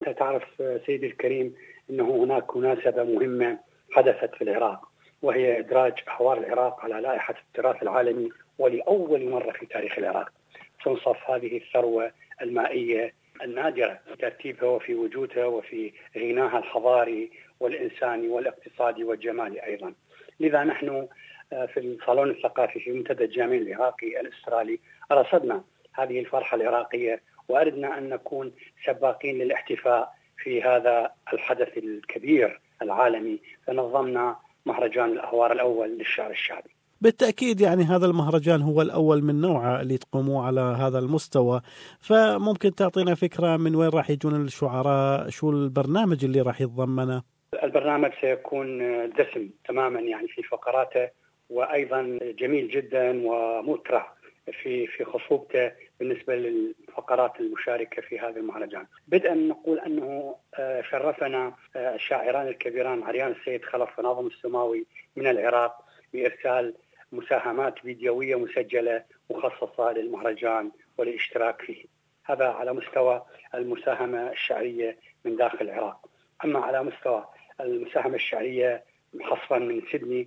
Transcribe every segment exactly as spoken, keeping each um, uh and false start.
تعرف سيدي الكريم أنه هناك مناسبة مهمة حدثت في العراق، وهي إدراج أحوار العراق على لائحة التراث العالمي، ولأول مرة في تاريخ العراق تنصف هذه الثروة المائية النادرة في ترتيبها وفي وجودها وفي غناها الحضاري والإنساني والاقتصادي والجمالي أيضا. لذا نحن في الصالون الثقافي في منتدى الجامعي العراقي الأسترالي رصدنا هذه الفرحة العراقية، وأردنا أن نكون سباقين للاحتفاء في هذا الحدث الكبير العالمي، فنظمنا مهرجان الأهوار الأول للشعر الشعبي. بالتأكيد يعني هذا المهرجان هو الأول من نوعه اللي تقوموا على هذا المستوى، فممكن تعطينا فكرة من وين راح يجون الشعراء؟ شو البرنامج اللي راح يتضمنه؟ البرنامج سيكون دسم تماما يعني في فقراته، وأيضا جميل جدا ومترع في في خصوبته بالنسبة للفقرات المشاركة في هذا المهرجان. بدءا نقول أنه شرفنا الشاعران الكبيران عريان السيد خلف وناظم السماوي من العراق بإرسال مساهمات فيديوية مسجلة مخصصة للمهرجان والاشتراك فيه. هذا على مستوى المساهمة الشعرية من داخل العراق. أما على مستوى المساهمة الشعرية حصرا من سيدني،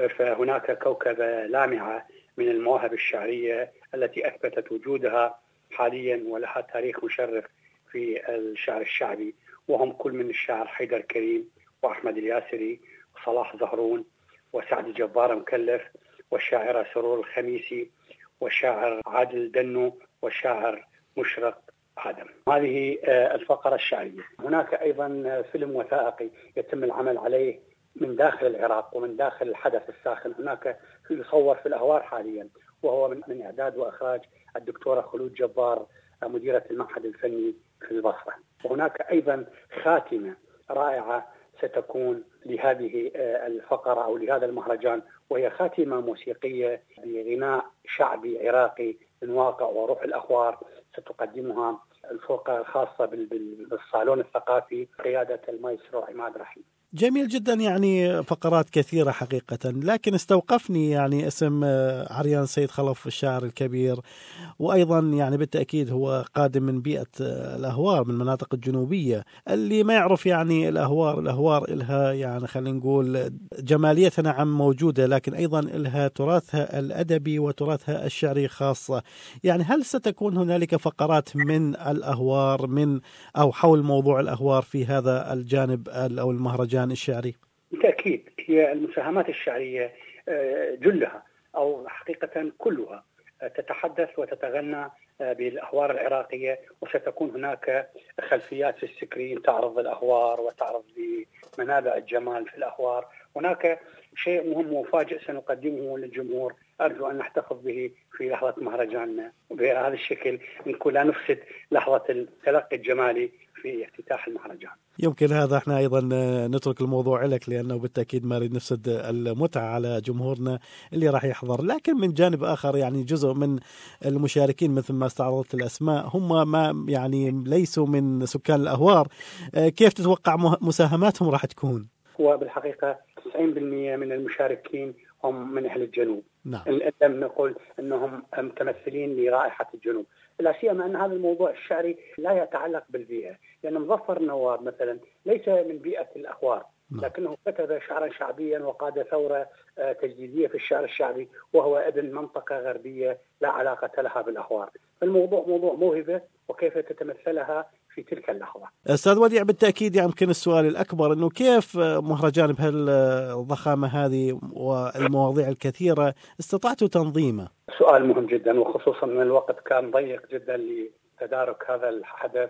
فهناك كوكبة لامعة من المواهب الشعرية التي أثبتت وجودها حاليا ولها تاريخ مشرف في الشعر الشعبي، وهم كل من الشاعر حيدر كريم وأحمد الياسري وصلاح زهرون وسعد جبار مكلف والشاعرة سرور الخميسي والشاعر عادل دنو والشاعر مشرق آدم. هذه الفقرة الشعرية. هناك أيضا فيلم وثائقي يتم العمل عليه من داخل العراق ومن داخل الحدث الساخن. هناك يصور في الأهوار حاليا، وهو من, من إعداد وإخراج الدكتورة خلود جبار مديرة المعهد الفني في البصرة. وهناك أيضا خاتمة رائعة ستكون لهذه الفقرة أو لهذا المهرجان، وهي خاتمة موسيقية بغناء شعبي عراقي من واقع وروح الأهوار، ستقدمها الفرقة الخاصة بالصالون الثقافي قيادة المايسترو عماد رحيم. جميل جدا، يعني فقرات كثيرة حقيقة، لكن استوقفني يعني اسم عريان سيد خلف الشاعر الكبير، وأيضا يعني بالتأكيد هو قادم من بيئة الأهوار من المناطق الجنوبية. اللي ما يعرف يعني الأهوار الأهوار إلها يعني خلينا نقول جماليتها نعم موجودة، لكن أيضا إلها تراثها الأدبي وتراثها الشعري خاصة. يعني هل ستكون هنالك فقرات من الأهوار من أو حول موضوع الأهوار في هذا الجانب أو المهرجان الشعري؟ بالتأكيد هي المساهمات الشعرية جلها أو حقيقة كلها تتحدث وتتغنى بالأهوار العراقية، وستكون هناك خلفيات في السكرين تعرض الأهوار وتعرض لمنابع الجمال في الأهوار. هناك شيء مهم ومفاجئ سنقدمه للجمهور، أرجو أن نحتفظ به في لحظة مهرجاننا، وبهذا الشكل نكون لا نفسد لحظة التلقي الجمالي في افتتاح المهرجان. يمكن هذا احنا ايضا نترك الموضوع لك، لانه بالتاكيد ما نريد نفسد المتعه على جمهورنا اللي راح يحضر. لكن من جانب اخر يعني جزء من المشاركين مثل ما استعرضت الاسماء هم ما يعني ليسوا من سكان الاهوار، كيف تتوقع مساهماتهم راح تكون؟ هو بالحقيقه تسعين بالمئة من المشاركين هم من اهل الجنوب. نعم. لم نقول انهم متمثلين لرائحه الجنوب، لا سيما ان هذا الموضوع الشعري لا يتعلق بالبيئه، لان مظفر نواب مثلا ليس من بيئه الاهوار، لكنه كتب شعرا شعبيا وقاد ثوره تجديديه في الشعر الشعبي، وهو ابن منطقه غربيه لا علاقه لها بالاهوار. فالموضوع موضوع موهبه وكيف تتمثلها في تلك اللحظة. أستاذ وديع، بالتأكيد يمكن السؤال الأكبر أنه كيف مهرجان بهالضخامة هذه والمواضيع الكثيرة استطعتوا تنظيمه؟ سؤال مهم جدا، وخصوصا أن الوقت كان ضيق جدا لتدارك هذا الحدث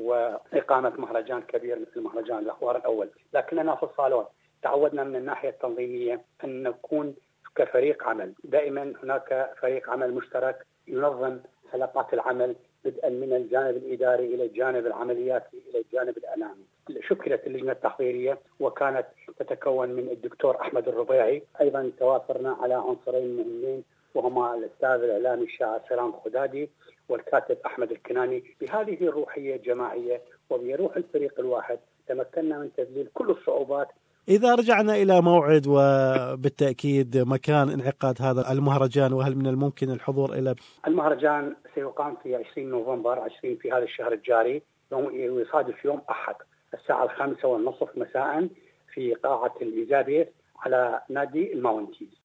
وإقامة مهرجان كبير مثل مهرجان الأهوار الأول. لكننا في الصالون تعودنا من الناحية التنظيمية أن نكون كفريق عمل، دائما هناك فريق عمل مشترك ينظم حلقات العمل بدءا من الجانب الإداري إلى الجانب العملياتي إلى الجانب الإعلامي. شكلت اللجنة التحضيرية وكانت تتكون من الدكتور أحمد الربيعي، أيضا توافرنا على عنصرين مهمين وهما الأستاذ الإعلامي الشاعر سلام خدادي والكاتب أحمد الكناني. بهذه الروحية الجماعية وبروح الفريق الواحد تمكنا من تذليل كل الصعوبات. إذا رجعنا إلى موعد وبالتأكيد مكان انعقاد هذا المهرجان، وهل من الممكن الحضور إلى المهرجان؟ سيقام في عشرين نوفمبر عشرين في هذا الشهر الجاري ويصادف يوم أحد الساعة الخامسة والنصف مساء في قاعة الإيزابيث على نادي الماونتيز.